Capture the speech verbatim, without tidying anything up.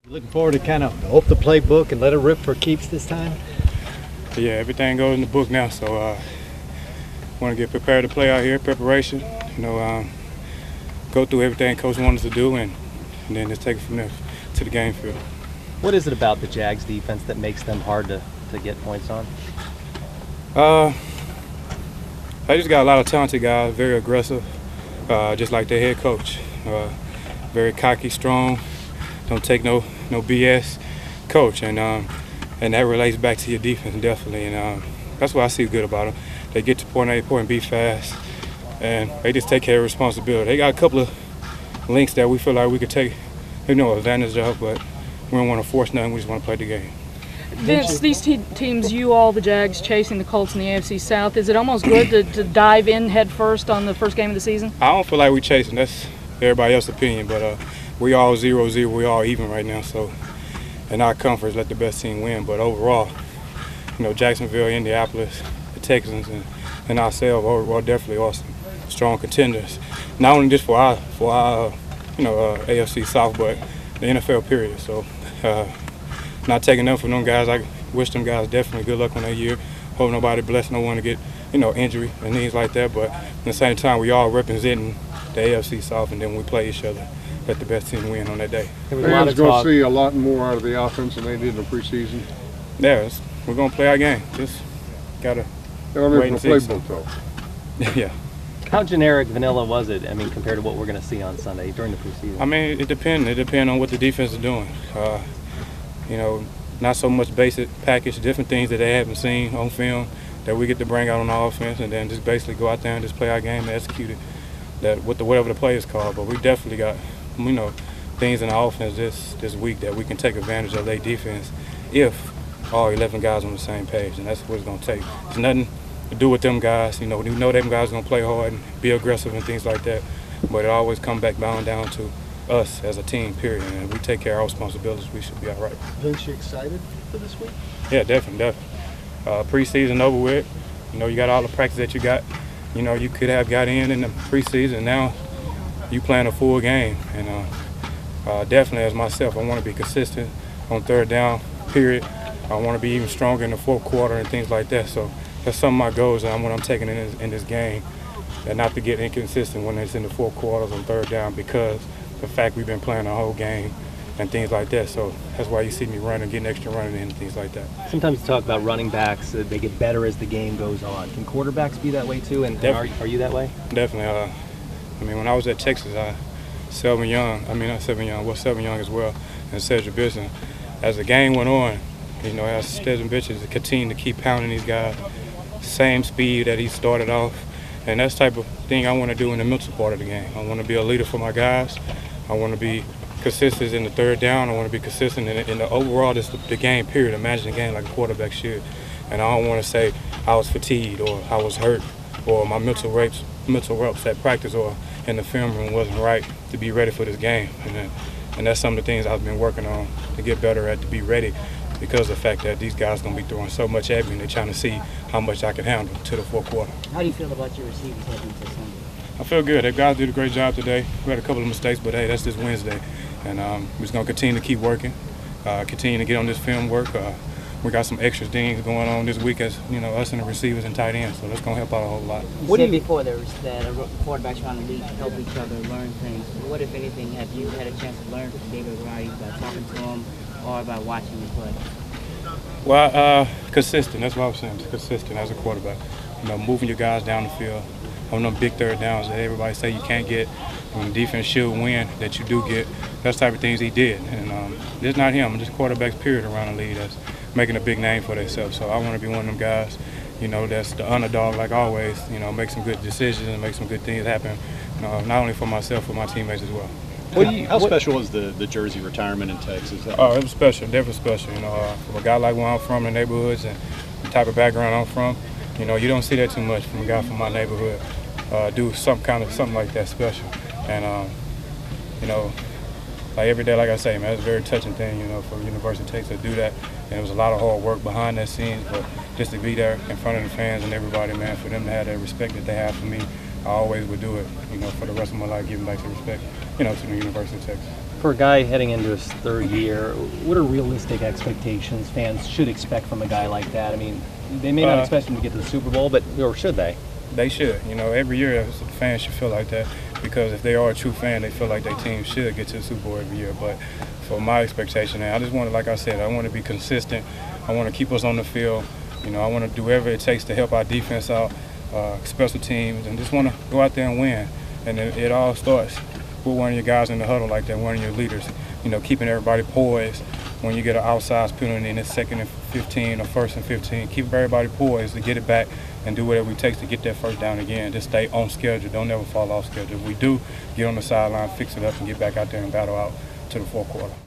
Looking forward to kind of open the playbook and let it rip for keeps this time? Yeah, everything goes in the book now, so uh, want to get prepared to play out here, preparation, you know, um, go through everything Coach wants us to do, and, and then just take it from there to the game field. What is it about the Jags defense that makes them hard to, to get points on? Uh, they just got a lot of talented guys, very aggressive, uh, just like their head coach. Uh, very cocky, strong, don't take no no B S coach, and um, and that relates back to your defense definitely, and um, that's what I see good about them. They get to point A, point B fast, and they just take care of responsibility. They got a couple of links that we feel like we could take, you know, advantage of, but we don't want to force nothing. We just want to play the game. Vince, these te teams, you all, the Jags, chasing the Colts in the A F C South, is it almost good to, to dive in head first on the first game of the season? I don't feel like we're chasing. That's everybody else's opinion, but uh, we all zero zero. We all even right now. So, in our conference, let the best team win. But overall, you know, Jacksonville, Indianapolis, the Texans, and, and ourselves are, are definitely awesome, strong contenders. Not only just for our for our you know uh, A F C South, but the N F L period. So, uh, not taking enough from them guys. I wish them guys definitely good luck on that year. Hope nobody bless no one to get you know injury and things like that. But at the same time, we all representing the A F C South, and then we play each other. Let the best team win on that day. Fans going to see a lot more out of the offense than they did in the preseason. Yeah, we're going to play our game. Just got to wait and see. Playbook, though. Yeah. How generic vanilla was it, I mean, compared to what we're going to see on Sunday during the preseason? I mean, it depends. It depends on what the defense is doing. Uh, you know, not so much basic package, different things that they haven't seen on film that we get to bring out on our offense, and then just basically go out there and just play our game and execute it. That with the whatever the play is called, but we definitely got you know things in the offense this this week that we can take advantage of their defense if all eleven guys on the same page, and that's what it's going to take. It's nothing to do with them guys. You know, we know them guys are going to play hard and be aggressive and things like that, but it always comes back bound down to us as a team, period. And if we take care of our responsibilities, we should be all right. Vince, you excited for this week? Yeah, definitely, definitely. Uh, preseason over with. You know, you got all the practice that you got. You know, you could have got in in the preseason. Now you playing a full game, and uh, uh, definitely as myself, I want to be consistent on third down, period. I want to be even stronger in the fourth quarter and things like that. So that's some of my goals and what I'm taking in this, in this game, and not to get inconsistent when it's in the fourth quarters on third down because the fact we've been playing the whole game and things like that. So that's why you see me running, getting extra running and things like that. Sometimes you talk about running backs, uh, they get better as the game goes on. Can quarterbacks be that way too, and, and are, are you that way? Definitely. Uh, I mean, when I was at Texas, I, Selvin Young, I mean, not Selvin Young, well, Selvin Young as well, and Cedric Bishop. As the game went on, you know, as Cedric Bishop continued to keep pounding these guys, same speed that he started off, and that's the type of thing I want to do in the mental part of the game. I want to be a leader for my guys. I want to be consistent in the third down. I want to be consistent in, in the overall, just the, the game, period. Imagine the game like a quarterback should. And I don't want to say I was fatigued or I was hurt or my mental reps, mental reps at practice or in the film room wasn't right to be ready for this game. And, then, and that's some of the things I've been working on to get better at, to be ready because of the fact that these guys are going to be throwing so much at me and they're trying to see how much I can handle to the fourth quarter. How do you feel about your receivers heading to Sunday? I feel good. The guys did a great job today. We had a couple of mistakes, but hey, that's just Wednesday. And um, we're just going to continue to keep working, uh, continue to get on this film work. Uh, we got some extra things going on this week as, you know, us and the receivers and tight ends, so that's going to help out a whole lot. You what said do you, before there was that a quarterback trying to lead, help each other learn things. What, if anything, have you had a chance to learn from David Riley by talking to him or by watching him play? Well, uh, consistent. That's what I was saying. Consistent as a quarterback. You know, moving your guys down the field on them big third downs that everybody say you can't get, when the defense should win, that you do get. Those type of things he did. And um, it's not him. Just quarterbacks, period, around the league that's making a big name for themselves. So I want to be one of them guys, you know, that's the underdog like always, you know, make some good decisions and make some good things happen, you know, not only for myself, but my teammates as well. What do you, how what, special was the, the jersey retirement in Texas? Oh, it was special, definitely special. You know, uh, from a guy like where I'm from, the neighborhoods and the type of background I'm from, you know, you don't see that too much from a guy from my neighborhood. Uh, do some kind of something like that special, and um, you know, like every day, like I say, man, it's a very touching thing, you know, for University of Texas to do that. And it was a lot of hard work behind that scenes, but just to be there in front of the fans and everybody, man, for them to have that respect that they have for me, I always would do it, you know, for the rest of my life, giving back the respect, you know, to the University of Texas. For a guy heading into his third year, what are realistic expectations fans should expect from a guy like that? I mean, they may not Uh, expect him to get to the Super Bowl, but or should they? They should. You know, every year fans should feel like that because if they are a true fan, they feel like their team should get to the Super Bowl every year. But for my expectation, I just want to, like I said, I want to be consistent. I want to keep us on the field. You know, I want to do whatever it takes to help our defense out, uh, special teams, and just want to go out there and win. And it, it all starts with one of your guys in the huddle like that, one of your leaders. You know, keeping everybody poised when you get an outside penalty in the second and fifteen or first and fifteen. Keep everybody poised to get it back and do whatever it takes to get that first down again. Just stay on schedule. Don't ever fall off schedule. If we do, get on the sideline, fix it up, and get back out there and battle out to the fourth quarter.